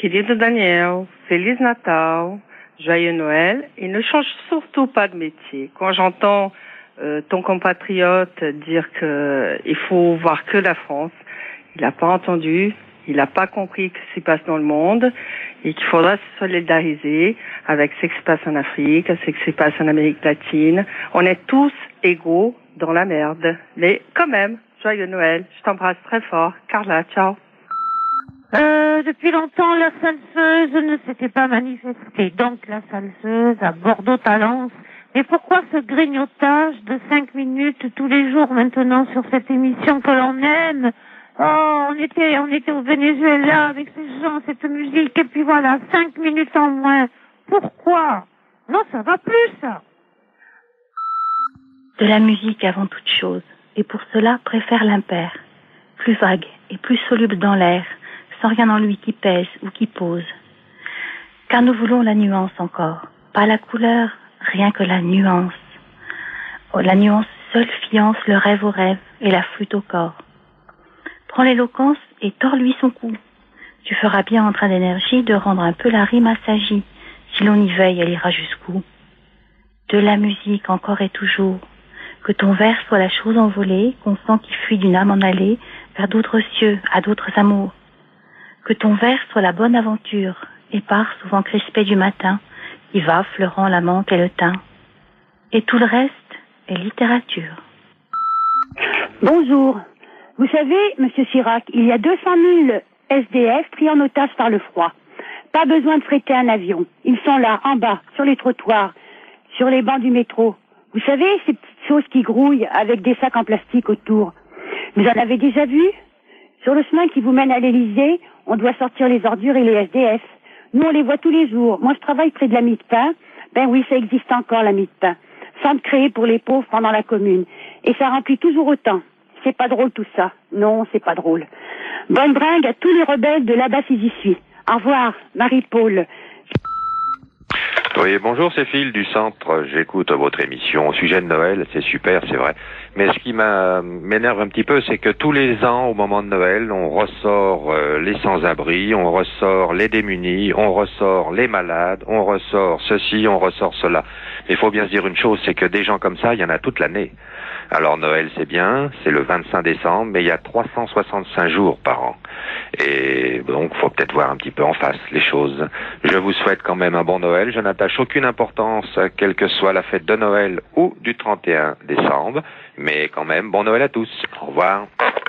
Querido Daniel, Feliz Natal, Joyeux Noël, et ne change surtout pas de métier. Quand j'entends ton compatriote dire qu'il faut voir que la France, il n'a pas entendu, il n'a pas compris ce qui se passe dans le monde et qu'il faudra se solidariser avec ce qui se passe en Afrique, ce qui se passe en Amérique latine. On est tous égaux dans la merde. Mais quand même, Joyeux Noël, je t'embrasse très fort. Carla, ciao. Depuis longtemps, la salseuse ne s'était pas manifestée. Donc, la salseuse à Bordeaux-Talence. Et pourquoi ce grignotage de 5 minutes tous les jours maintenant sur cette émission que l'on aime? Oh, on était au Venezuela avec ces gens, cette musique, et puis voilà, 5 minutes en moins. Pourquoi? Non, ça va plus, ça. De la musique avant toute chose, et pour cela préfère l'impair, plus vague et plus soluble dans l'air, sans rien en lui qui pèse ou qui pose. Car nous voulons la nuance encore, pas la couleur, rien que la nuance. Oh, la nuance seule fiance le rêve au rêve et la flûte au corps. Prends l'éloquence et tords-lui son cou. Tu feras bien en train d'énergie de rendre un peu la rime assagie. Si l'on y veille, elle ira jusqu'où. De la musique encore et toujours. Que ton vers soit la chose envolée, qu'on sent qui fuit d'une âme en allée, vers d'autres cieux, à d'autres amours. Que ton vers soit la bonne aventure, épars souvent crispé du matin, qui va fleurant la menthe et le thym. Et tout le reste est littérature. Bonjour. Vous savez, Monsieur Chirac, il y a 200 000 SDF pris en otage par le froid. Pas besoin de fréter un avion. Ils sont là, en bas, sur les trottoirs, sur les bancs du métro. Vous savez, ces petites choses qui grouillent avec des sacs en plastique autour. Vous en avez déjà vu? Sur le chemin qui vous mène à l'Élysée, on doit sortir les ordures et les SDF. Nous, on les voit tous les jours. Moi, je travaille près de la mie de pain. Ben oui, ça existe encore, la mie de pain. Centre créé pour les pauvres pendant la Commune. Et ça remplit toujours autant. C'est pas drôle tout ça. Non, c'est pas drôle. Bonne bringue à tous les rebelles de là-bas si j'y suis. Au revoir, Marie-Paul. Oui, bonjour, c'est Phil du centre. J'écoute votre émission au sujet de Noël, c'est super, c'est vrai. Mais ce qui m'énerve un petit peu, c'est que tous les ans, au moment de Noël, on ressort les sans-abri, on ressort les démunis, on ressort les malades, on ressort ceci, on ressort cela. Mais il faut bien se dire une chose, c'est que des gens comme ça, il y en a toute l'année. Alors Noël, c'est bien, c'est le 25 décembre, mais il y a 365 jours par an. Et donc, faut peut-être voir un petit peu en face les choses. Je vous souhaite quand même un bon Noël. Je n'attache aucune importance, quelle que soit la fête de Noël ou du 31 décembre. Mais quand même, bon Noël à tous. Au revoir.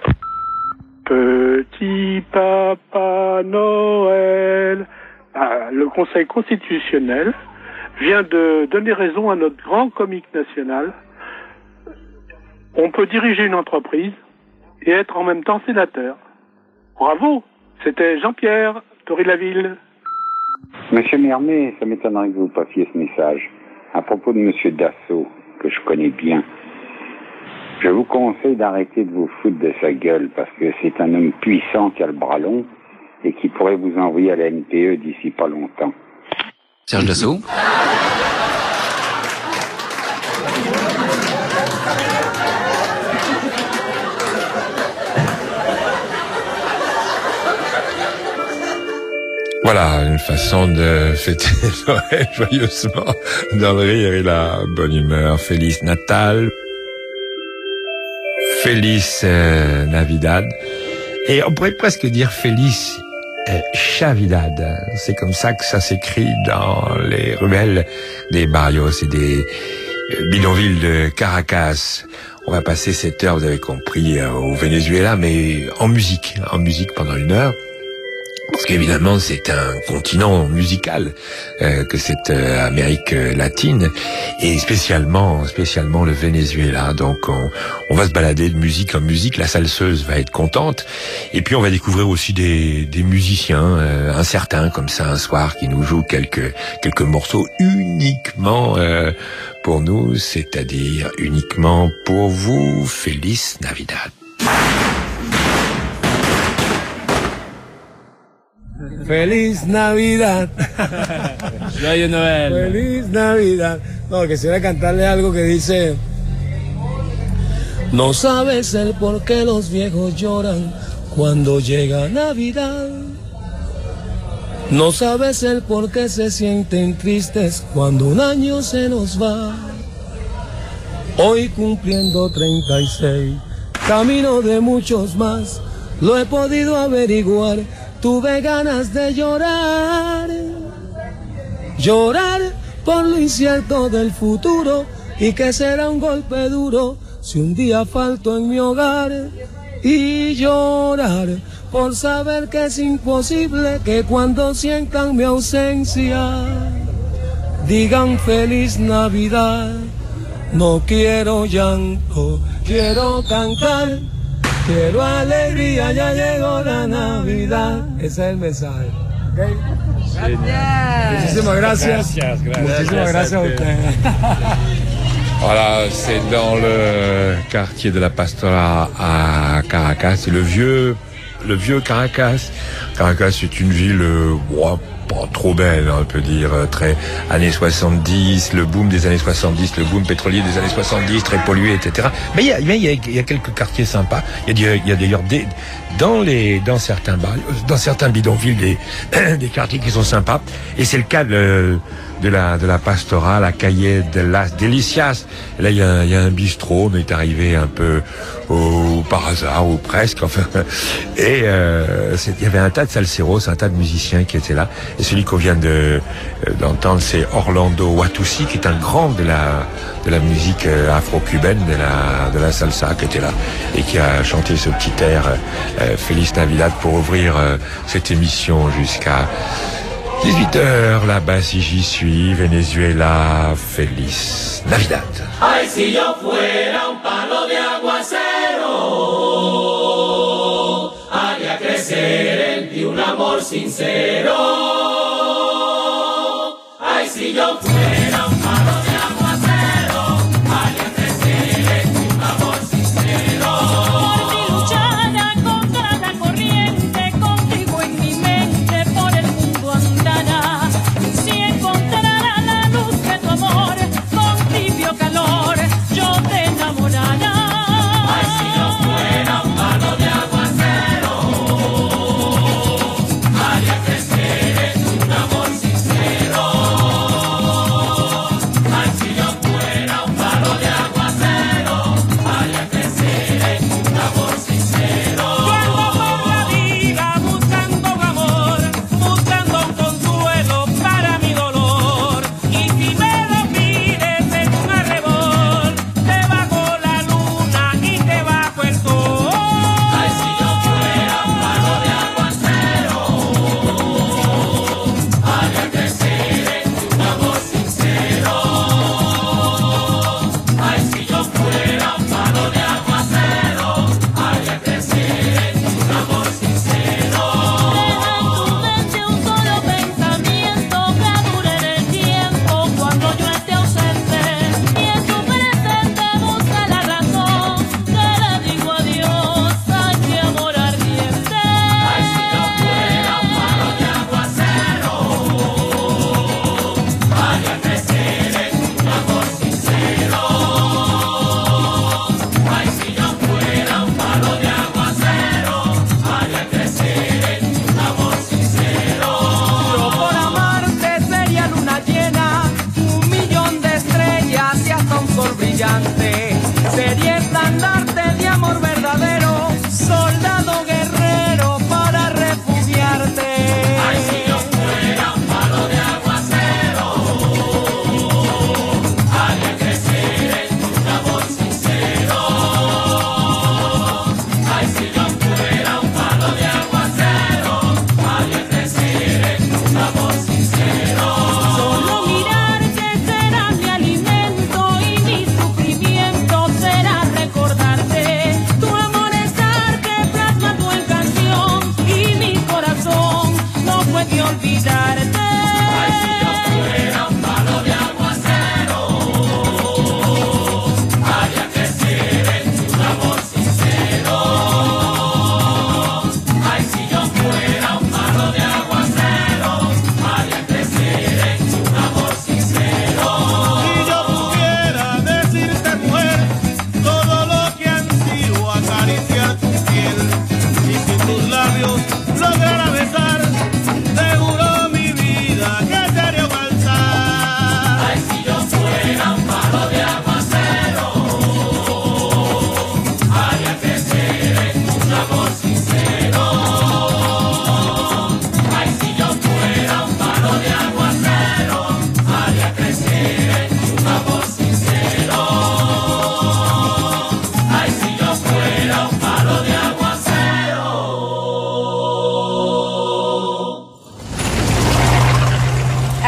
Petit Papa Noël. Le Conseil constitutionnel vient de donner raison à notre grand comique national. On peut diriger une entreprise et être en même temps sénateur. Bravo, c'était Jean-Pierre Tory-la-Ville. Monsieur Mermet, ça m'étonnerait que vous passiez ce message. À propos de Monsieur Dassault, que je connais bien, je vous conseille d'arrêter de vous foutre de sa gueule, parce que c'est un homme puissant qui a le bras long et qui pourrait vous envoyer à la NPE d'ici pas longtemps. Serge Dassault. Voilà, une façon de fêter Noël joyeusement, dans le rire et la bonne humeur. Feliz Natal, Feliz Navidad, et on pourrait presque dire Feliz Chavidad. C'est comme ça que ça s'écrit dans les ruelles des barrios et des bidonvilles de Caracas. On va passer cette heure, vous avez compris, au Venezuela, mais en musique pendant 1 heure. Parce qu'évidemment, c'est un continent musical que cette Amérique latine, et spécialement le Venezuela. Donc, on va se balader de musique en musique. La salseuse va être contente, et puis on va découvrir aussi des musiciens incertains comme ça un soir qui nous jouent quelques morceaux uniquement pour nous, c'est-à-dire uniquement pour vous. Feliz Navidad. Feliz Navidad. Joyeux Noël. Feliz Navidad. No, quisiera cantarle algo que dice: no sabes el por qué los viejos lloran cuando llega Navidad. No sabes el por qué se sienten tristes cuando un año se nos va. Hoy cumpliendo 36, camino de muchos más, lo he podido averiguar, tuve ganas de llorar. Llorar por lo incierto del futuro y que será un golpe duro si un día falto en mi hogar. Y llorar por saber que es imposible que cuando sientan mi ausencia digan feliz Navidad. No quiero llanto, quiero cantar, quiero alegría, ya llegó la Navidad. Ese es el mensaje. ¿Okay? Gracias. Muchísimas gracias. Muchísimas gracias a usted. Voilà, c'est dans le quartier de la Pastora à Caracas. C'est le vieux Caracas. Caracas, c'est une ville, pas trop belle, on peut dire, très années 70, le boom des années 70, le boom pétrolier des années 70, très pollué, etc. Mais il y a quelques quartiers sympas. Il y a d'ailleurs dans certains bidonvilles des quartiers qui sont sympas. Et c'est le cas de la Pastora, la Calle de las Delicias. Là, il y a un bistrot. On est arrivé un peu par hasard, ou presque, enfin. Et il y avait un tas de salseros, un tas de musiciens qui étaient là. Et celui qu'on vient d'entendre, c'est Orlando Watusi, qui est un grand de la musique afro-cubaine, de la salsa, qui était là et qui a chanté ce petit air Feliz Navidad pour ouvrir cette émission jusqu'à 18h, là-bas si j'y suis, Venezuela, Feliz Navidad. Ay, si yo fuera un palo de aguacero, haría crecer en ti un amor sincero. Ay, si yo fuera un palo de aguacero, haría crecer en ti un amor sincero. Por mi luchada contra la corriente, contigo en mi mente, por el mundo andará. Si encontrara la luz de tu amor, con tibio calor, yo te enamorará. Ay, si yo fuera un palo de aguacero, haría crecer en ti un amor sincero. Ay, si yo fuera un palo de aguacero, haría crecer en ti un amor sincero. Yo ando por la vida buscando un amor, buscando un consuelo para mi dolor. Y si me lo pides en un arrebol, te bajo la luna y te bajo el sol. Ay, si yo fuera un palo de aguacero, haría crecer en ti un amor sincero. Ay, si yo fuera un palo de aguacero, haría crecer en ti un amor sincero. Deja en tu mente un solo pensamiento que dure en el tiempo cuando yo esté ausente. Y en tu presente busca la razón, que le digo adiós a mi amor ardiente. Ay, si yo fuera un palo de aguacero, haría crecer en ti un amor sincero. Ay, si yo fuera un palo de aguacero, haría crecer en ti un amor sincero. Yo por amarte sería luna llena, 1.000.000 de estrellas y hasta un sol brillante. Sería estandarte de amor verdadero, soldado guerrero para refugiarte. Ay, si yo fuera un palo de aguacero, haría crecer en ti un amor sincero. Ay, si yo fuera un palo de aguacero, haría crecer en ti un amor sincero. Solo mirarte será mi alimento y mi sufrimiento será recordarte. Tu amor es arte plasmado en canción y mi corazón no puede olvidarte. Ay, si yo fuera un palo de aguacero, haría crecer en ti un amor sincero. Ay, si yo fuera un palo de aguacero, haría crecer en ti un amor sincero. Si yo pudiera decirte, mujer, todo lo que ansío acariciar tu piel, y si tus labios lograra besar, seguro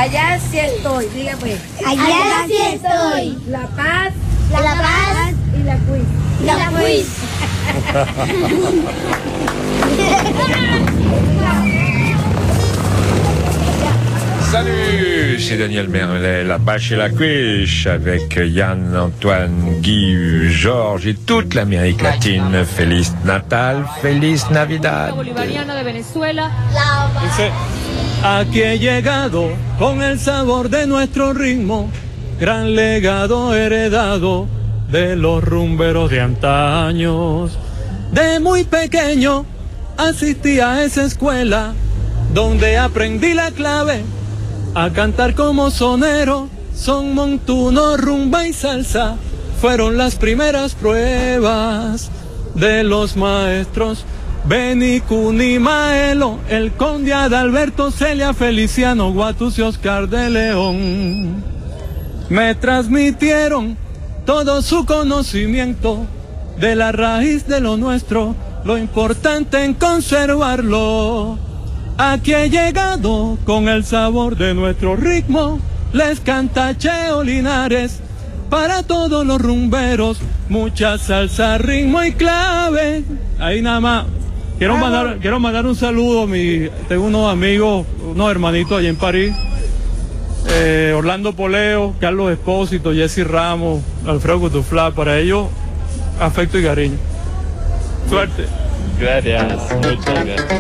Allá sí estoy, diga pues. Allá sí estoy. La Paz. La Paz. Y la Quiz. La Quiz. Salut, c'est Daniel Merlet, la bâche et la cuiche, avec Yann, Antoine, Guy, Georges et toute l'Amérique latine. Feliz Natal, Feliz Navidad. Bolivariano de Venezuela. Dice, aquí he llegado con el sabor de nuestro ritmo, gran legado heredado de los rumberos de antaños. De muy pequeño asistí a esa escuela donde aprendí la clave a cantar como sonero, son, montuno, rumba y salsa. Fueron las primeras pruebas de los maestros Beni, Cuni, Maelo, el conde Adalberto, Celia, Feliciano, Guatus y Oscar de León. Me transmitieron todo su conocimiento de la raíz de lo nuestro, lo importante en conservarlo. Aquí he llegado con el sabor de nuestro ritmo, les canta Cheo Linares, para todos los rumberos, mucha salsa, ritmo y clave. Ahí nada más, quiero mandar un saludo, tengo unos amigos, unos hermanitos allá en París, Orlando Poleo, Carlos Espósito, Jesse Ramos, Alfredo Cutuflá, para ellos, afecto y cariño. Suerte. Gracias, muchas gracias.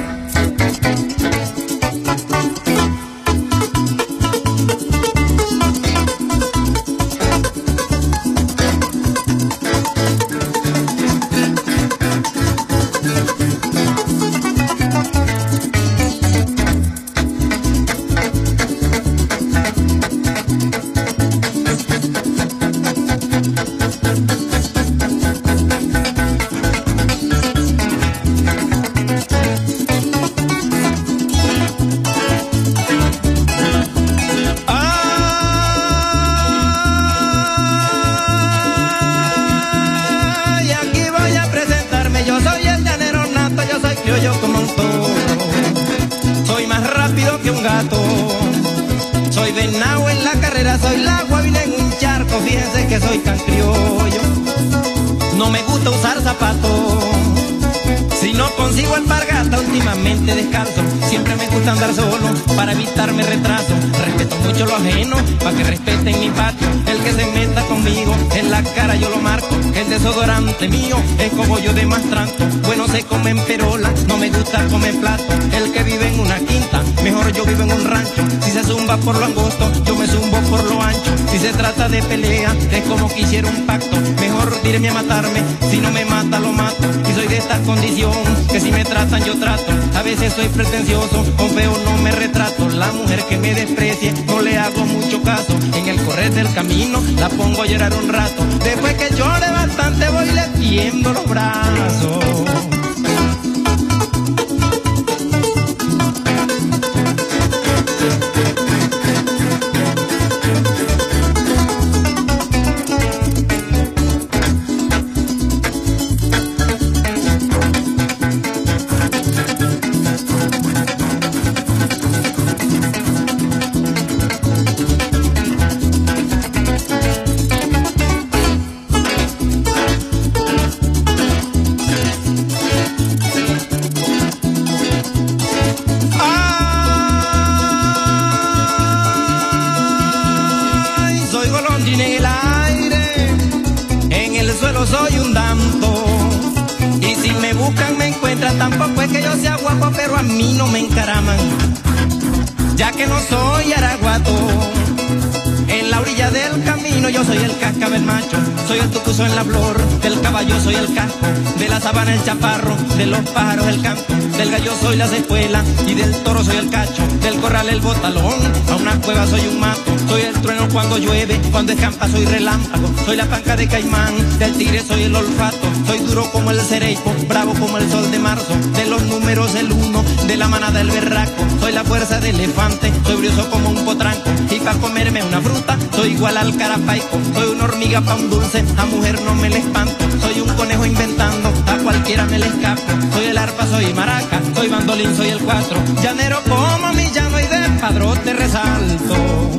Últimamente descalzo, siempre me gusta andar solo para evitarme retraso. Respeto mucho lo ajeno, para que respeten mi patio. El que se meta conmigo, en la cara yo lo marco. El desodorante mío es como yo de más tranco. Bueno, se come en perola, no me gusta comer plato. El que vive en una quinta, mejor yo vivo en un rancho. Si se zumba por lo angosto, yo me zumbo por lo ancho. Si se trata de pelea, es como quisiera un pacto. Mejor tíreme a matarme, si no me mata lo mato. Y soy de esta condición, que si me tratan yo trato. A veces soy pretencioso, con feo no me retrato. La mujer que me desprecie, no le hago mucho caso. En el correr del camino, la pongo a llorar un rato. Después que llore bastante, voy le tiendo los brazos. Soy un danto, y si me buscan me encuentran. Tampoco es que yo sea guapo, pero a mí no me encaraman, ya que no soy araguato. En la orilla del camino yo soy el cascabel macho, soy el tucuzo en la flor, del caballo soy el casco, de la sabana el chaparro, de los pájaros el canto, del gallo soy la cepuela y del toro soy el cacho, del corral el botalón, a una cueva soy un mato, soy el trueno cuando llueve, cuando escampa soy relámpago, soy la panca de caimán, del tigre soy el olfato, soy duro como el cereipo, bravo como el sol de marzo, de los números el uno, de la manada el berraco, soy la fuerza del elefante, soy brioso como un potranco, y para comerme una fruta, soy igual al carapaico, soy una hormiga pa' un dulce, a mujer no me le espanto, soy un conejo inventando, a cualquiera me le escapo, soy el arpa, soy maraca, soy bandolín, soy el cuatro, llanero como mi llano y de padrón te resalto.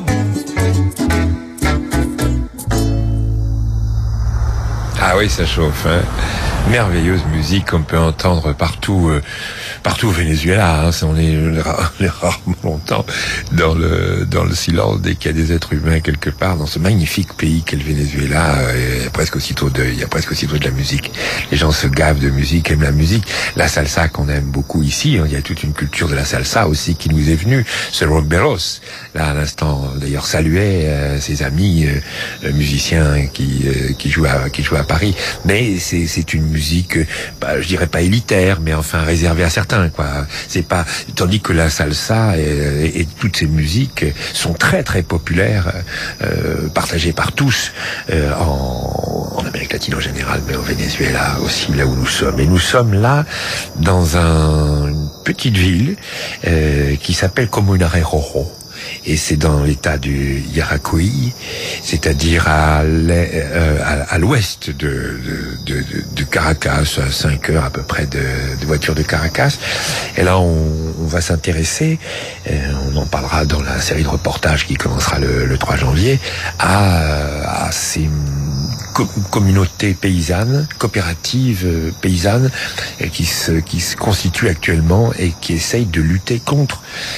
Ah oui, ça chauffe, hein. Merveilleuse musique qu'on peut entendre partout, partout au Venezuela. Hein. On est rarement longtemps dans le silence dès qu'il y a des êtres humains quelque part dans ce magnifique pays qu'est le Venezuela. Il y a presque aussitôt de la musique. Les gens se gavent de musique, aiment la musique. La salsa qu'on aime beaucoup ici. Hein. Il y a toute une culture de la salsa aussi qui nous est venue. Ce Rumberos, là à l'instant, d'ailleurs saluait ses amis musiciens qui jouent à Paris. Mais c'est une musique, je dirais pas élitaire, mais enfin réservée à certains, quoi. C'est pas, tandis que la salsa et toutes ces musiques sont très très populaires, partagées par tous en Amérique latine en général, mais au Venezuela aussi, là où nous sommes. Et nous sommes là dans une petite ville qui s'appelle Comunare Rojo. Et c'est dans l'état du Yaracuy, c'est-à-dire à l'ouest de Caracas, à 5 heures à peu près de voiture de Caracas. Et là, on va s'intéresser, on en parlera dans la série de reportages qui commencera le 3 janvier, à ces communautés paysannes, coopératives paysannes, qui se constituent actuellement et qui essayent de lutter contre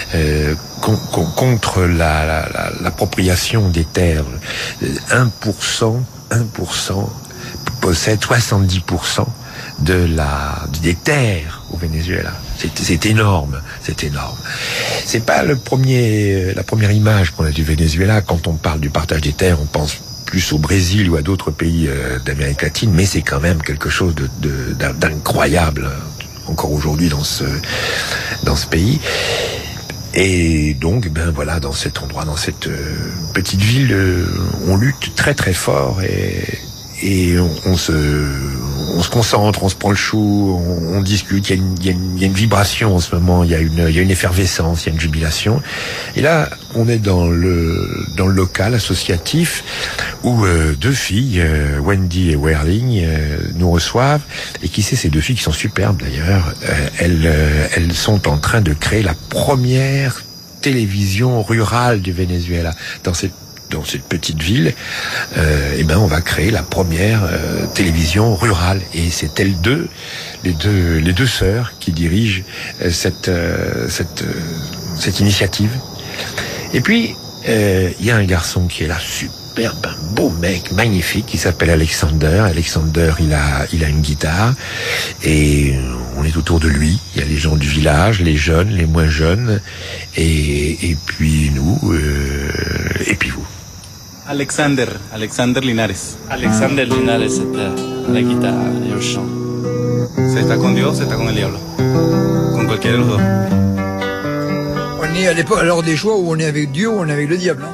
l'appropriation des terres. 1% possède 70% des terres au Venezuela. C'est énorme, c'est énorme. C'est pas la première image qu'on a du Venezuela. Quand on parle du partage des terres, on pense plus au Brésil ou à d'autres pays d'Amérique latine, mais c'est quand même quelque chose d'incroyable encore aujourd'hui dans ce pays. Et donc, voilà, dans cet endroit, dans cette petite ville, on lutte très très fort et on se concentre, on se prend le chou, on discute. Il y a une vibration en ce moment, il y a une effervescence, il y a une jubilation. Et là, on est dans le local associatif où deux filles, Wendy et Werling, nous reçoivent. Et qui sait, ces deux filles qui sont superbes d'ailleurs, elles sont en train de créer la première télévision rurale du Venezuela. Dans cette petite ville, on va créer la première télévision rurale. Et c'est les deux sœurs qui dirigent cette initiative. Et puis, il y a un garçon qui est là, superbe, un beau mec, magnifique, qui s'appelle Alexander. Alexander, il a une guitare et on est autour de lui. Il y a les gens du village, les jeunes, les moins jeunes, et puis nous, et puis vous. Alexander Linares. Alexander Linares está la guitarra y el chant. ¿Se está con Dios o se está con el diablo? Con cualquiera de los dos. On est à l'heure des choix où on est avec Dieu ou on est avec le diable.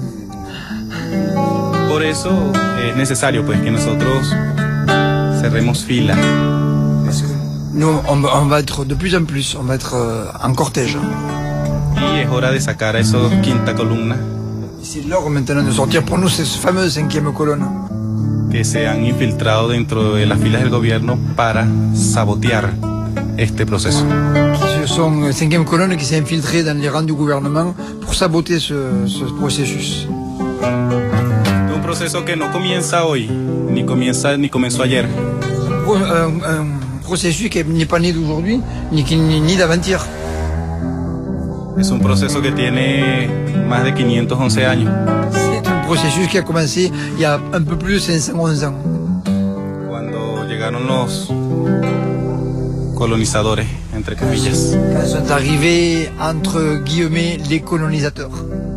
Por eso es necesario pues que nosotros cerremos fila. Nous, on va être de plus en plus, on va être en cortège. Y es hora de sacar a esos quinta columna. C'est l'heure maintenant de sortir pour nous ces fameuses cinquième colonne. Que se han infiltrado dentro de las filas del gobierno para sabotear este proceso. Ce sont cinquième colonne qui s'est infiltrée dans les rangs du gouvernement pour saboter ce processus. Un proceso que no comienza hoy, ni comenzó ayer. Un processus qui n'est pas né d'aujourd'hui, ni d'avant-hier. Es un proceso que tiene más de 511 años. C'est un processus qui a commencé il y a un peu plus de 511 ans. Cuando llegaron los colonizadores, entre comillas. Quand sont arrivés, entre guillemets, les colonisateurs.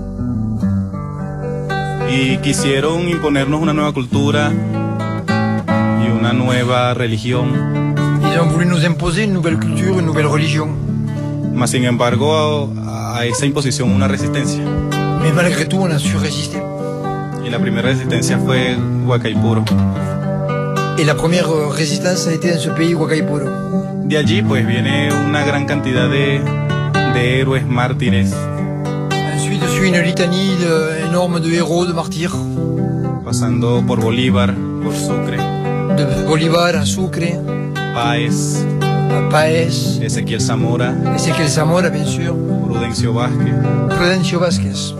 Y quisieron imponernos una nueva cultura y una nueva religión. Ils ont voulu nous imposer une nouvelle culture, une nouvelle religion. Mas sin embargo, a esa imposición una resistencia. Mais malgré tout, on a su résister. Y la primera resistencia fue Huacaipuro. Et la première résistance a été dans ce pays, Huacaipuro. De allí, pues, viene una gran cantidad de héroes, mártires. Ensuite suit une litanie énorme de héros, de martyrs. Pasando por Bolívar, por Sucre. De Bolívar à Sucre. Páez. Paez, Ezequiel Zamora, bien sûr, Prudencio Vázquez.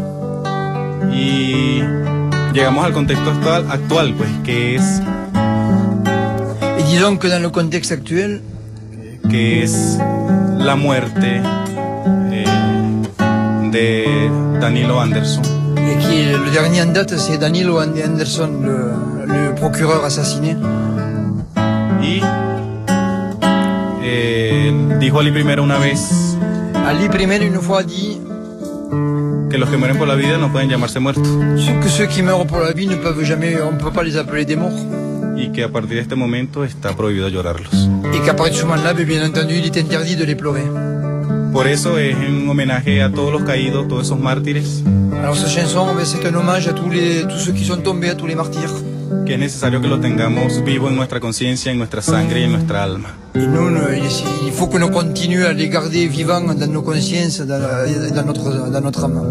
Y llegamos al contexto actual, pues, que es... Et disons que dans le contexte actuel, que es la muerte de Danilo Anderson. Et qui est le dernier en date, c'est Danilo Anderson, le procureur assassiné. Y dijo Ali primero una vez. Ali primero une fois dit que los que mueren por la vida no pueden llamarse muertos. Que ceux qui meurent pour la vie ne peuvent jamais, on ne peut pas les appeler des morts. Y que a partir de este momento está prohibido llorarlos. Et qu'à partir de ce moment-là, bien entendu, il est interdit de les pleurer. Por eso es un homenaje a todos los caídos, todos esos mártires. Alors cette chanson, c'est un hommage à tous ceux qui sont tombés, à tous les martyrs. Que es necesario que lo tengamos vivo en nuestra conciencia, en nuestra sangre y en nuestra alma. Et nous, il faut que nous continuions à les garder vivants dans nos consciences, dans notre âme.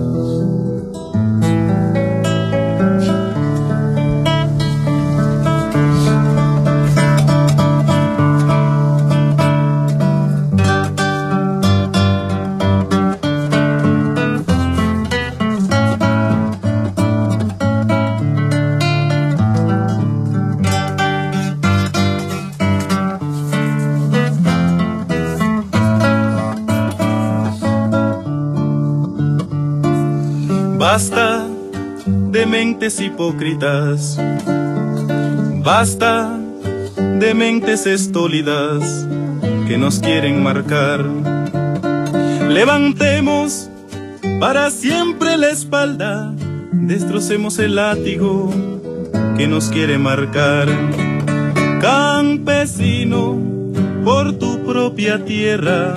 Basta de mentes hipócritas, basta de mentes estólidas que nos quieren marcar. Levantemos para siempre la espalda, destrocemos el látigo que nos quiere marcar. Campesino, por tu propia tierra,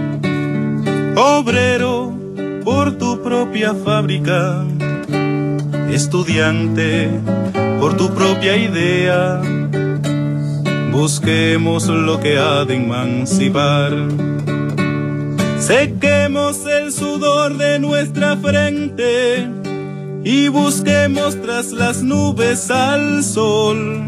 obrero, por tu propia fábrica, estudiante, por tu propia idea, busquemos lo que ha de emancipar. Sequemos el sudor de nuestra frente y busquemos tras las nubes al sol.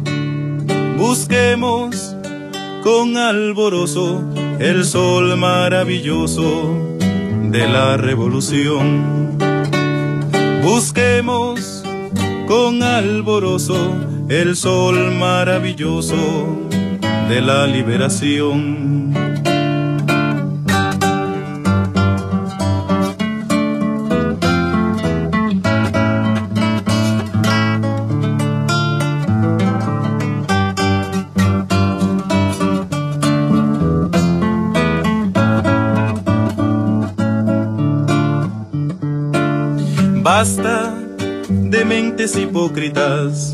Busquemos con alborozo el sol maravilloso de la revolución. Busquemos con alborozo el sol maravilloso de la liberación. Basta de mentes hipócritas,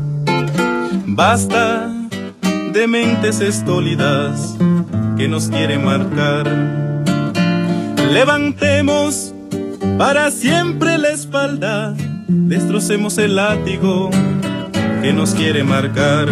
basta de mentes estólidas que nos quieren marcar. Levantemos para siempre la espalda, destrocemos el látigo que nos quiere marcar.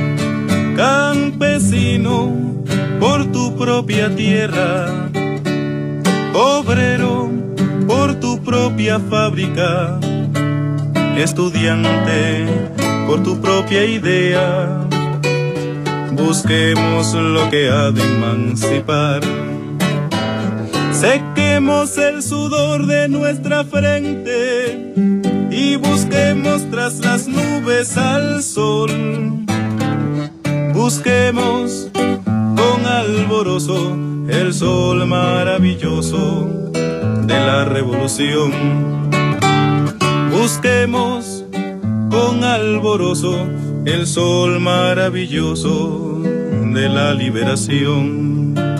Campesino, por tu propia tierra, obrero, por tu propia fábrica, estudiante, por tu propia idea, busquemos lo que ha de emancipar. Sequemos el sudor de nuestra frente y busquemos tras las nubes al sol. Busquemos con alborozo el sol maravilloso de la revolución. Busquemos con alborozo el sol maravilloso de la liberación.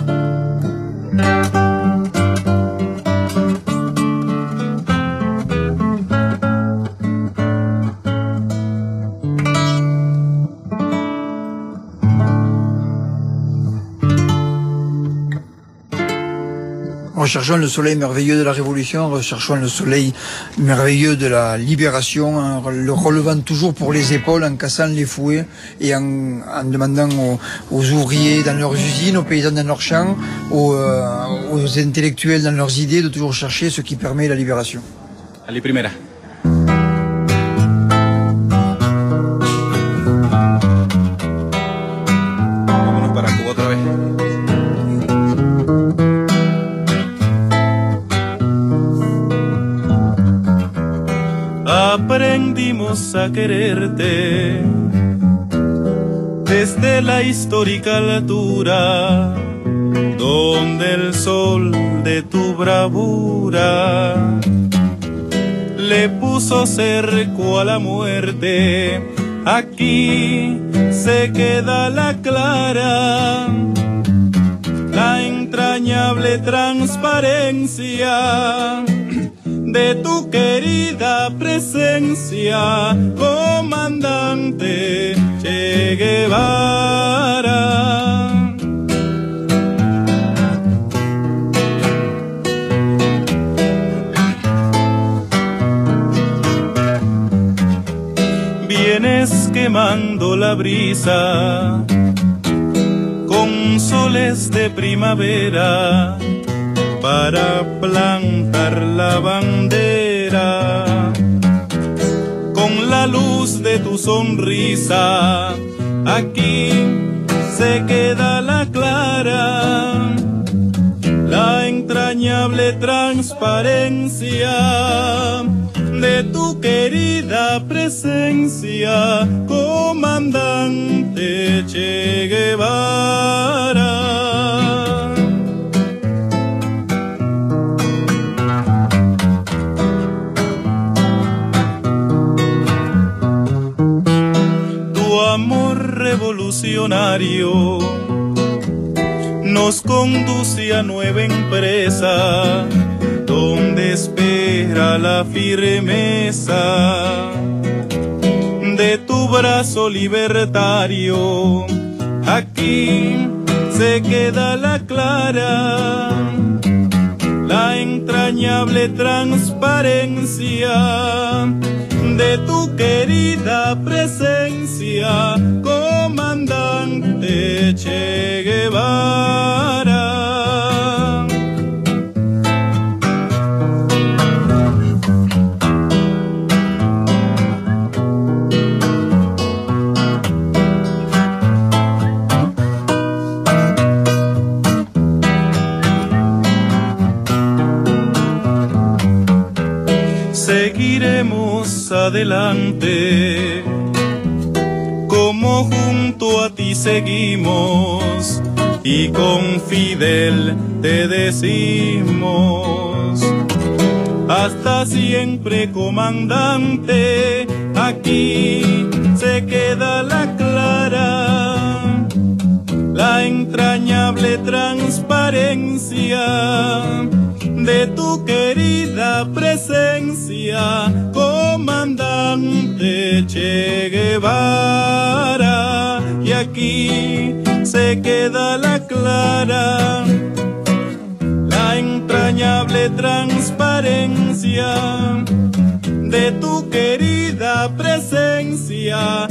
Recherchons le soleil merveilleux de la révolution, recherchons le soleil merveilleux de la libération, en le relevant toujours pour les épaules, en cassant les fouets et en demandant aux ouvriers dans leurs usines, aux paysans dans leurs champs, aux intellectuels dans leurs idées, de toujours chercher ce qui permet la libération. Ali primera. Vámonos para Cuba otra vez. aprendimos a quererte desde la histórica altura, donde el sol de tu bravura le puso cerco a la muerte. Aquí se queda la clara, la entrañable transparencia de tu querida presencia, comandante Che Guevara. Vienes quemando la brisa con soles de primavera para plantar la bandera. Con la luz de tu sonrisa, aquí se queda la clara, la entrañable transparencia de tu querida presencia, comandante Che Guevara. Tu amor revolucionario nos conduce a nueva empresa, donde espera la firmeza de tu brazo libertario. Aquí se queda la clara, la entrañable transparencia de tu querida presencia, comandante Che Guevara. Seguiremos adelante, como junto a ti seguimos, y con Fidel te decimos: hasta siempre, comandante. Aquí se queda la clara, la entrañable transparencia de tu querida presencia, comandante Che Guevara. Y aquí se queda la clara, la entrañable transparencia de tu querida presencia,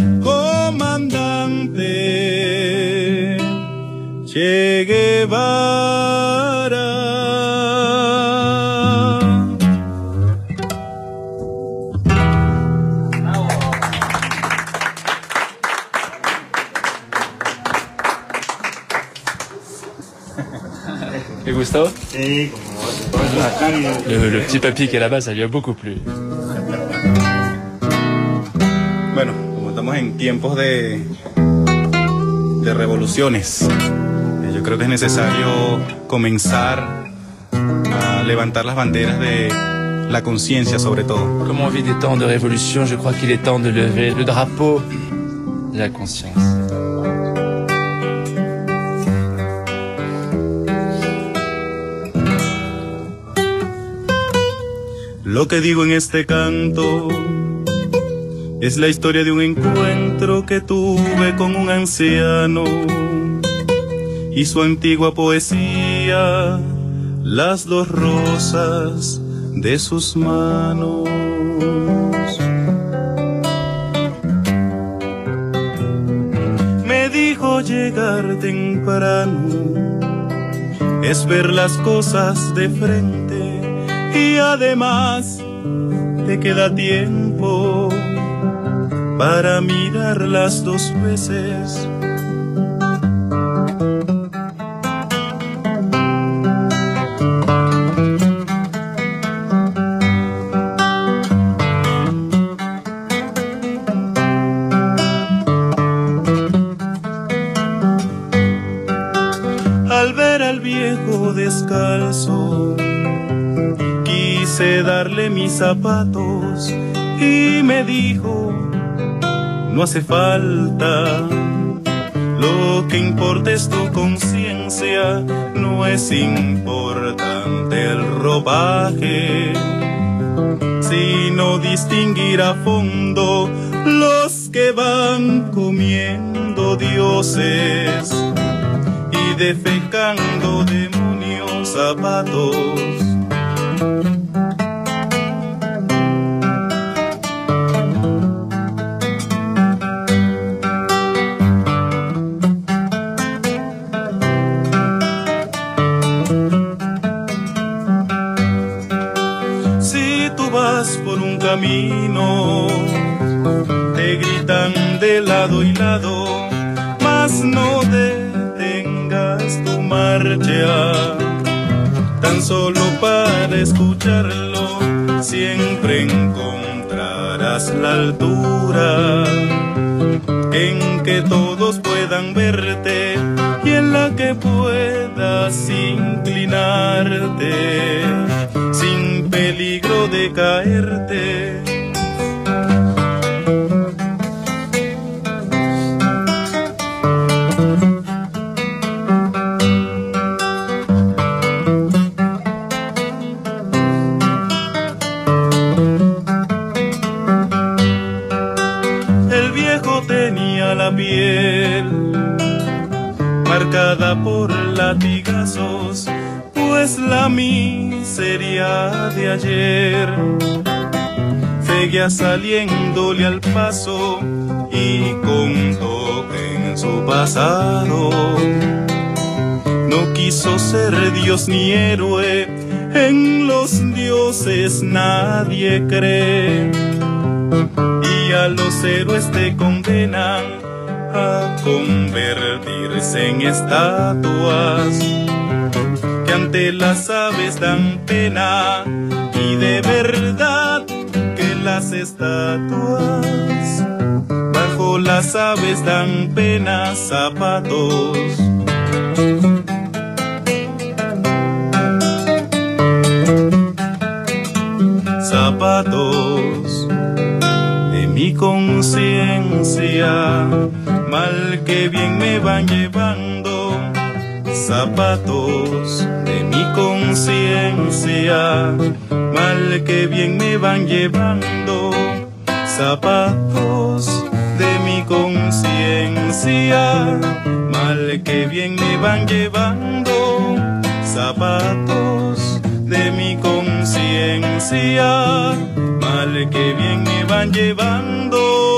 comandante Che Guevara. ¿Le gustó? Sí, como le petit papy qui est là-bas, ça lui a beaucoup plu. Bueno, como estamos en tiempos de revoluciones, yo creo que es necesario comenzar a levantar las banderas de la conciencia, sobre todo. Comme on vit des temps de révolution, je crois qu'il est temps de lever le drapeau de la conscience. Lo que digo en este canto es la historia de un encuentro que tuve con un anciano y su antigua poesía, las dos rosas de sus manos. Me dijo: llegar temprano es ver las cosas de frente, y además te queda tiempo para mirarlas dos veces. quise darle mis zapatos y me dijo, no hace falta, lo que importa es tu conciencia, no es importante el ropaje, sino distinguir a fondo los que van comiendo dioses y defecando demonios zapatos. Si tú vas por un camino, te gritan de lado y lado, mas no detengas tu marcha, tan solo para escucharlo, siempre encontrarás la altura en que todos puedan verte y en la que puedas inclinarte sin peligro de caerte. Piel marcada por latigazos, pues la miseria de ayer seguía saliéndole al paso y contó en su pasado. No quiso ser Dios ni héroe, en los dioses nadie cree, y a los héroes te condenan a convertirse en estatuas que ante las aves dan pena, y de verdad que las estatuas bajo las aves dan pena. Zapatos, zapatos de mi conciencia, mal que bien me van llevando, zapatos de mi conciencia, mal que bien me van llevando, zapatos de mi conciencia, mal que bien me van llevando, zapatos de mi conciencia, mal que bien me van llevando.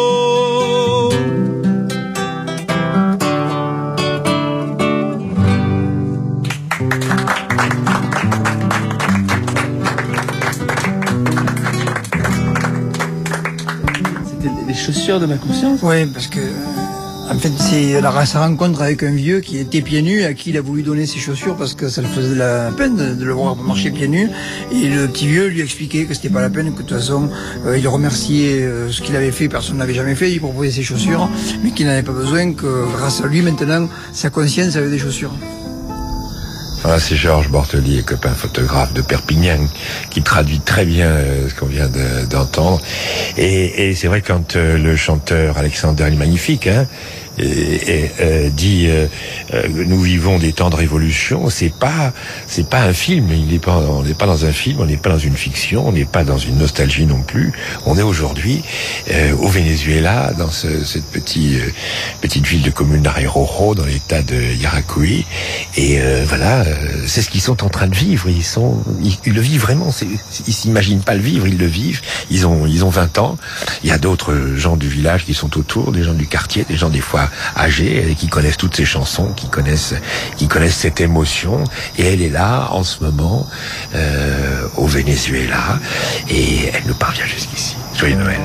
Chaussures de ma conscience. Oui, parce que en fait, c'est sa rencontre avec un vieux qui était pieds nus, à qui il a voulu donner ses chaussures parce que ça le faisait de la peine de le voir marcher pieds nus. Et le petit vieux lui expliquait que c'était pas la peine, que de toute façon, il remerciait ce qu'il avait fait, personne n'avait jamais fait, il proposait ses chaussures, mais qu'il n'avait pas besoin, que grâce à lui, maintenant, sa conscience avait des chaussures. Voilà, c'est Georges Bortoli, copain photographe de Perpignan, qui traduit très bien ce qu'on vient d'entendre. Et c'est vrai quand le chanteur Alexander, il est magnifique, hein, dit nous vivons des temps de révolution, c'est pas un film, on n'est pas dans un film, on n'est pas dans une fiction, on n'est pas dans une nostalgie non plus. On est aujourd'hui au Venezuela, dans cette petite ville de Comunare Rojo, dans l'état de Yaracuy, et voilà, c'est ce qu'ils sont en train de vivre. Ils le vivent vraiment. Ils s'imaginent pas le vivre, ils le vivent. Ils ont 20 ans. Il y a d'autres gens du village qui sont autour, des gens du quartier, des gens des fois âgés, qui connaissent toutes ces chansons, qui connaissent cette émotion. Et elle est là en ce moment au Venezuela, et elle nous parvient jusqu'ici. Joyeux Noël.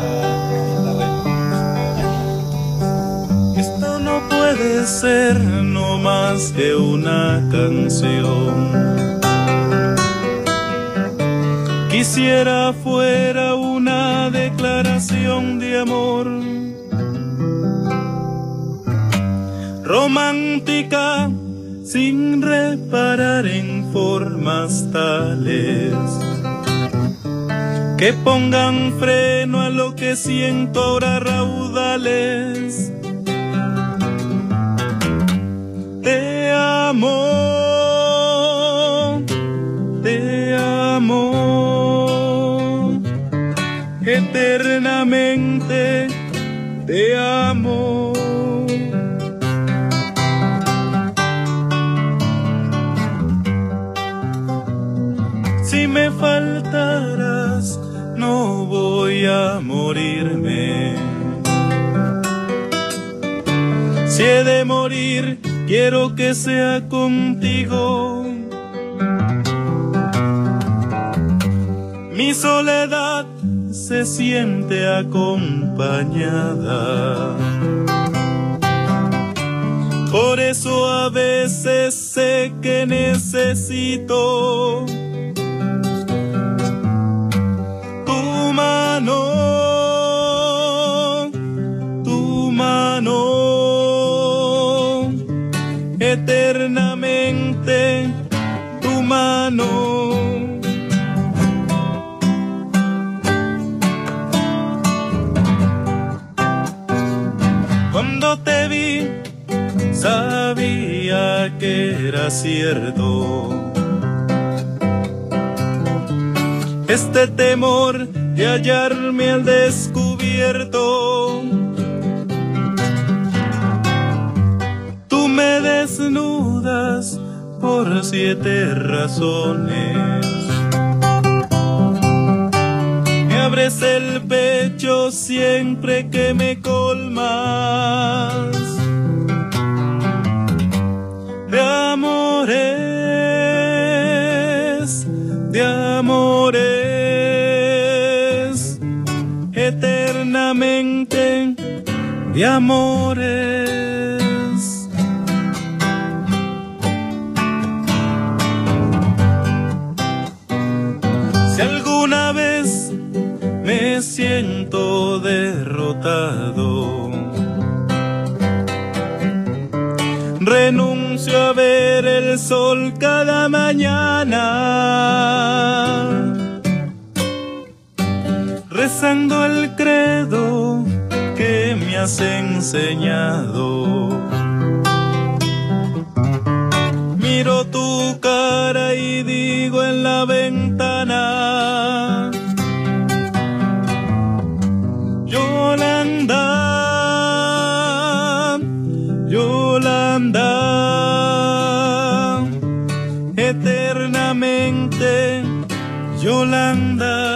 Esto no puede ser no más que una canción. Quisiera fuera una declaración de amor, romántica, sin reparar en formas tales que pongan freno a lo que siento ahora a raudales. Te amo, eternamente te amo. Si me faltaras, no voy a morirme. Si he de morir, quiero que sea contigo. Mi soledad se siente acompañada. Por eso a veces sé que necesito tu mano, eternamente tu mano. Cuando te vi, sabía que era cierto este temor de hallarme al descubierto. Tú me desnudas por 7 razones. Me abres el pecho siempre que me colmas de amores, eternamente de amores. Si alguna vez me siento derrotado, renuncio a ver el sol cada mañana, rezando el credo que me has enseñado. Miro tu cara y digo en la ventana: Yolanda, Yolanda, eternamente Yolanda.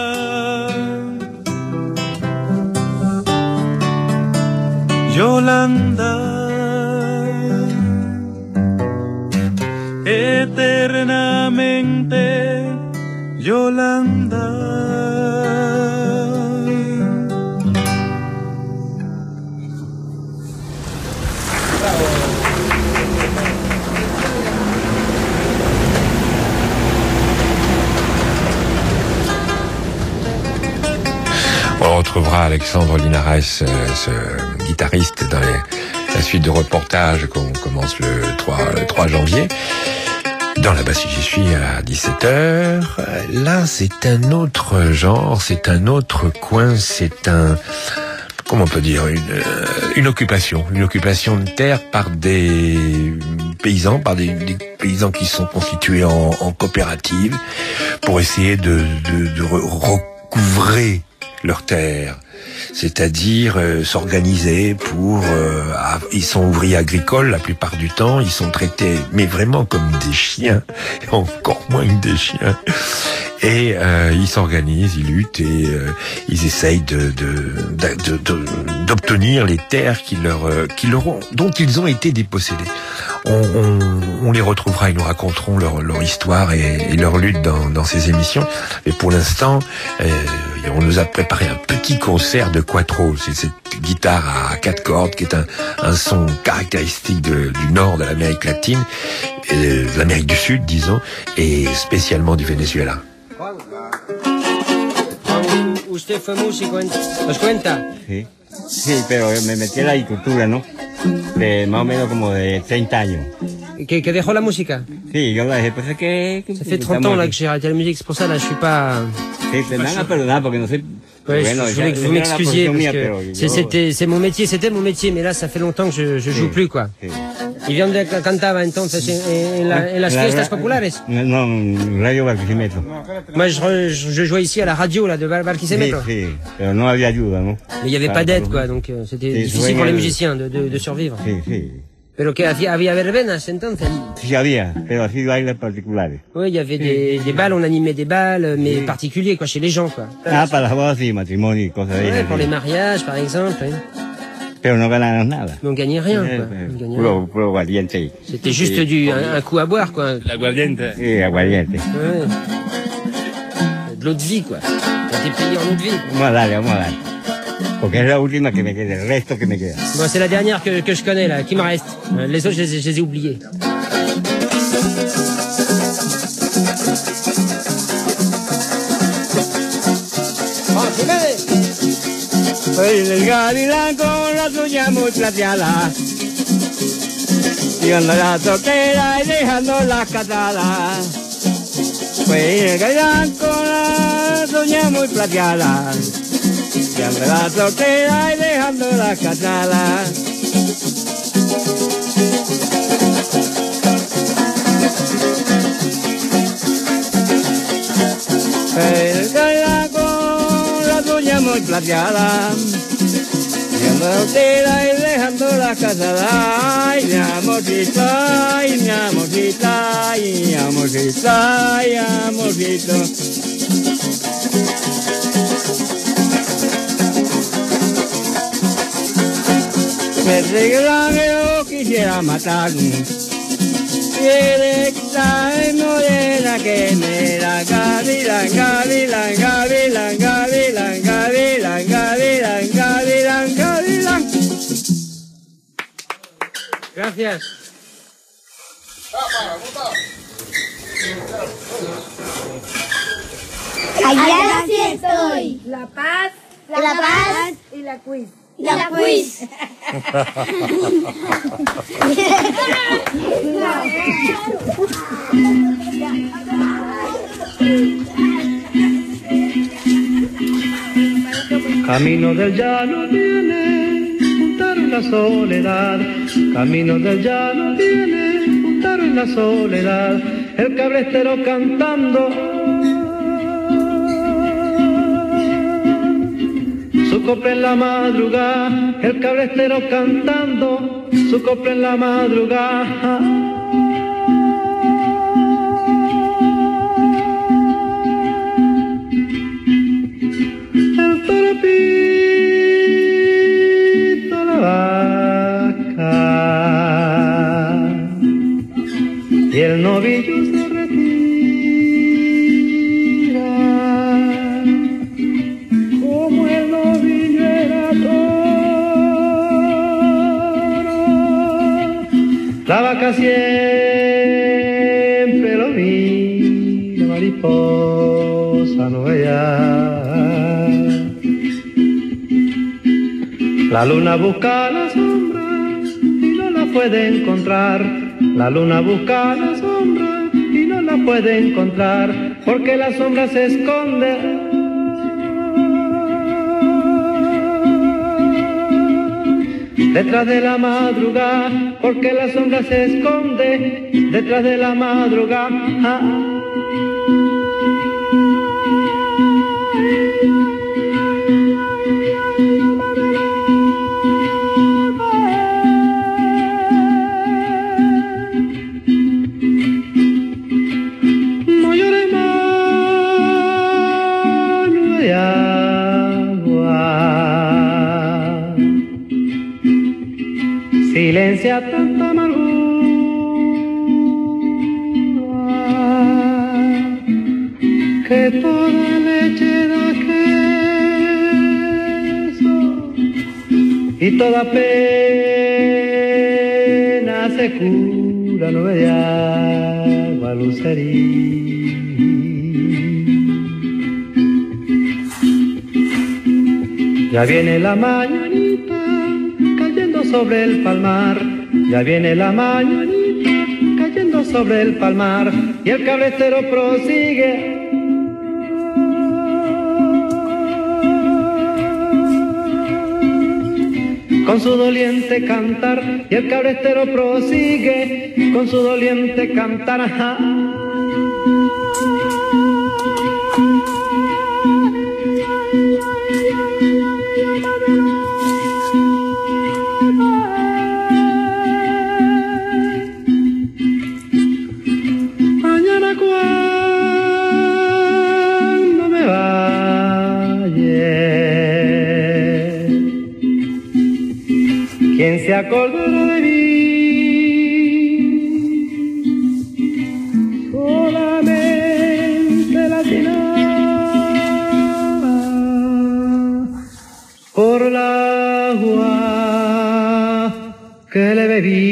Yolanda, eternamente Yolanda. On retrouvera Alexandre Linares, ce guitariste, dans la suite de reportage qu'on commence le 3 janvier. Dans la basse, j'y suis à 17h. Là, c'est un autre genre, c'est un autre coin, c'est comment on peut dire, une occupation de terre par des paysans, des paysans qui sont constitués en coopérative pour essayer de recouvrer leur terre, c'est-à-dire s'organiser pour... ils sont ouvriers agricoles la plupart du temps, ils sont traités, mais vraiment comme des chiens, et encore moins que des chiens. Et ils s'organisent, ils luttent et ils essayent d'obtenir les terres dont ils ont été dépossédés. On les retrouvera, ils nous raconteront leur histoire et leur lutte dans ces émissions. Et pour l'instant, on nous a préparé un petit concert de quattro. C'est cette guitare à 4 cordes qui est un son caractéristique du nord de l'Amérique latine, de l'Amérique du Sud, disons, et spécialement du Venezuela. ¿Usted fue músico? ¿Nos cuenta? Sí, sí, pero me metí en la agricultura, ¿no? De más o menos como de 30 años. Que dejó la música. Sí, yo la dejé, pues es que... Ça fait 30 ans là, que j'ai arrêté la musique, c'est pour ça là, je suis pas... Sí, te van a perdonar porque no soy... Ouais, bueno, je voulais que vous m'excusiez parce que c'était mon métier, mais là ça fait longtemps que je joue plus quoi. Sí. ¿Y de dónde cantaba entonces? ¿En las fiestas populares? No, Radio Barquisimeto. Moi je jouais ici à la radio là de Barquisimeto. Sí, pero no había ayuda, ¿no? Mais il y avait pas d'aide quoi, donc c'était difficile pour les musiciens de survivre. Sí, sí. Pero que había verbenas entonces. Sí había, pero así bailes particulares. Oui, il y avait des balles, on animait des balles, mais particuliers quoi, chez les gens quoi. Ah, para las bodas y matrimonio y cosas de esas. Pour les mariages par exemple. Pero no ganamos nada. Mais on gagnait rien quoi. Puro aguardiente. C'était juste un coup à boire quoi. L'aguardiente. Sí, aguardiente. Ouais. De l'eau de vie quoi. T'es payé en eau de vie. Vamos a darle. Porque es la última que me queda, el resto que me queda. Bon, c'est la dernière que je connais là, qui me reste. Les autres, je les ai oubliés. El gavilán con las uñas muy plateadas, llevando la toquera y dejando las catadas. Pues el gavilán con las uñas muy plateadas, llevando la toquera y dejando las catadas. El gavilán con las uñas muy plateadas, llevando la toquera y dejando las catadas. Ay, mi amorcito, ay, mi amorcito, ay, mi amorcito, ay, amorcito. Me regalan que yo quisiera matar. Quiere quitar morena que me la gavilan, gavilan, gavilan, gavilan, gavilan, gavilan, gavilan, gavilan. Gracias. Allá sí estoy. La Paz. La Paz. Y la quiz. La quiz. Camino del llano viene, juntar en la soledad. Camino del llano viene, juntar en la soledad. El cabrestero cantando su copla en la madrugada. El cabrestero cantando su copla en la madrugada. Y el novillo se retira, como el novillo era toro. La vaca siempre lo mira, mariposa no vea. La luna busca la sombra y no la puede encontrar. La luna busca la sombra y no la puede encontrar, porque la sombra se esconde detrás de la madrugada, porque la sombra se esconde detrás de la madrugada. Silencia tanta amargura que toda leche da queso y toda pena se cura, no de agua lucería. Ya viene la mañanita cayendo sobre el palmar, ya viene la mañanita sobre el palmar y el cabestero prosigue. Con su doliente cantar y el cabrestero prosigue con su doliente cantar. Ajá. Mañana cuando me vaya, ¿quién se acordará de mí? Solamente la por la agua que le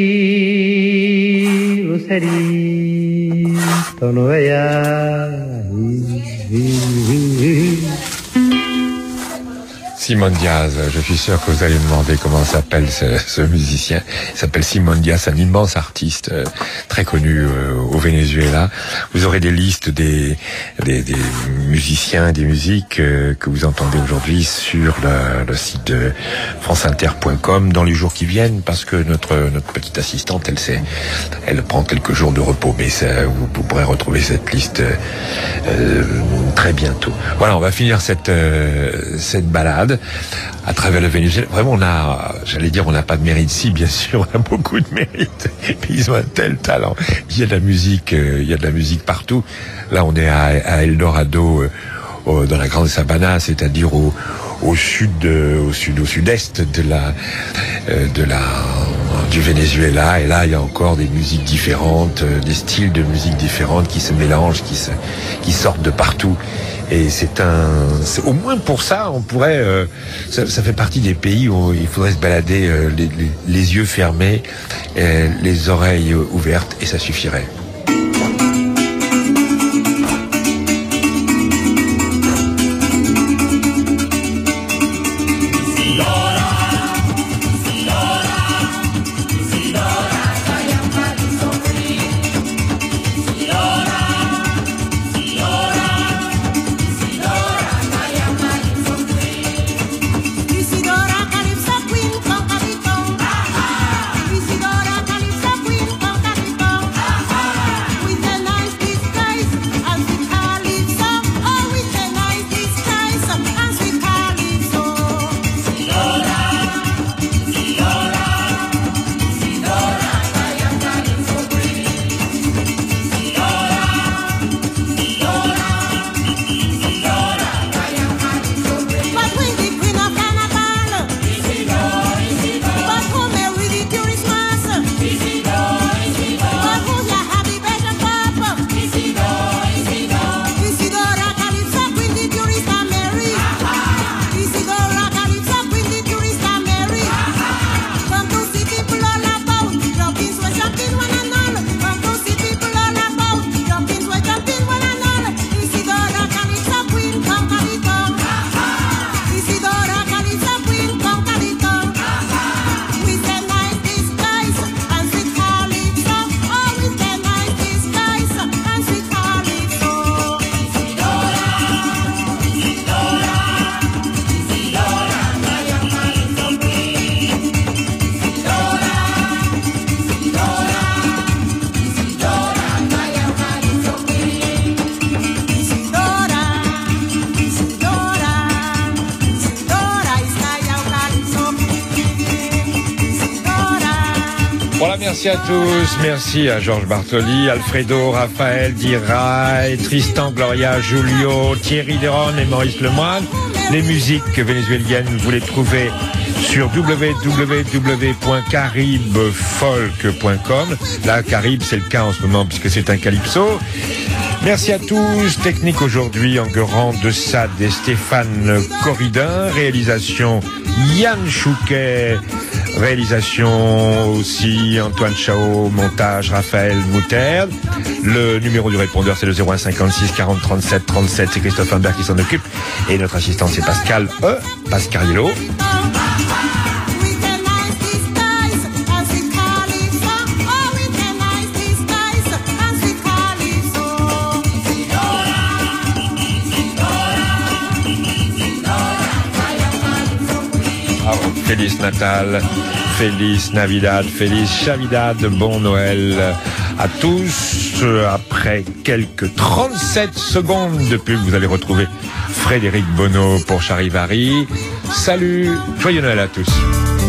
bebí, lucerito, no veía. Simon Diaz, je suis sûr que vous allez me demander comment s'appelle ce musicien. Il s'appelle Simon Diaz, un immense artiste très connu au Venezuela. Vous aurez des listes des musiciens, des musiques que vous entendez aujourd'hui sur le site de franceinter.com dans les jours qui viennent, parce que notre petite assistante, elle prend quelques jours de repos, mais vous pourrez retrouver cette liste très bientôt. Voilà, on va finir cette balade à travers le Venezuela. Vraiment, on n'a pas de mérite. Si, bien sûr, on a beaucoup de mérite. Mais ils ont un tel talent. Il y a de la musique partout. Là, on est à Eldorado, dans la Grande Sabana, c'est-à-dire au sud-est du Venezuela. Et là, il y a encore des musiques différentes, des styles de musique différentes qui se mélangent, qui sortent de partout. Et c'est au moins pour ça, on pourrait, ça fait partie des pays où il faudrait se balader les yeux fermés, les oreilles ouvertes, et ça suffirait. Merci à tous, merci à Georges Bartoli, Alfredo, Raphaël, Dira, Tristan, Gloria, Julio, Thierry Deron et Maurice Lemoine. Les musiques vénézuéliennes, vous les trouvez sur www.caribfolk.com. Là, Caribe, c'est le cas en ce moment puisque c'est un calypso. Merci à tous. Technique aujourd'hui, Enguerrand de Sade et Stéphane Corridin. Réalisation Yann Chouquet. Réalisation aussi Antoine Chao. Montage Raphaël Mouterde. Le numéro du répondeur, c'est le 01 56 40 37 37. C'est Christophe Humbert qui s'en occupe. Et notre assistante, c'est Pascariello. Feliz Natal, Feliz Navidad, Feliz Chavidad, bon Noël à tous. Après quelques 37 secondes de pub, vous allez retrouver Frédéric Bonneau pour Charivari. Salut, joyeux Noël à tous.